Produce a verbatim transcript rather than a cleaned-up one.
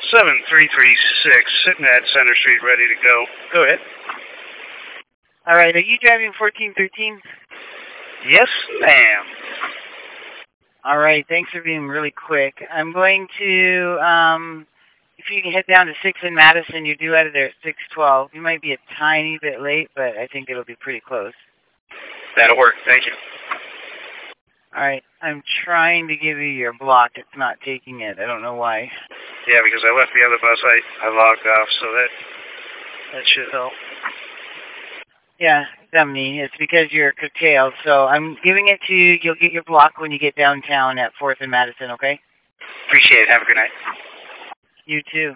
seven three three six, sitting at Center Street, ready to go. Go ahead. All right, are you driving fourteen thirteen? Yes, ma'am. All right, thanks for being really quick. I'm going to, um, if you can head down to six in Madison, you're due out of there at six twelve. You might be a tiny bit late, but I think it'll be pretty close. That'll work, thank you. All right, I'm trying to give you your block. It's not taking it. I don't know why. Yeah, because I left the other bus. I, I logged off, so that that should help. Yeah, dummy. It's because you're curtailed. So I'm giving it to you. You'll get your block when you get downtown at fourth and Madison, okay? Appreciate it. Have a good night. You too.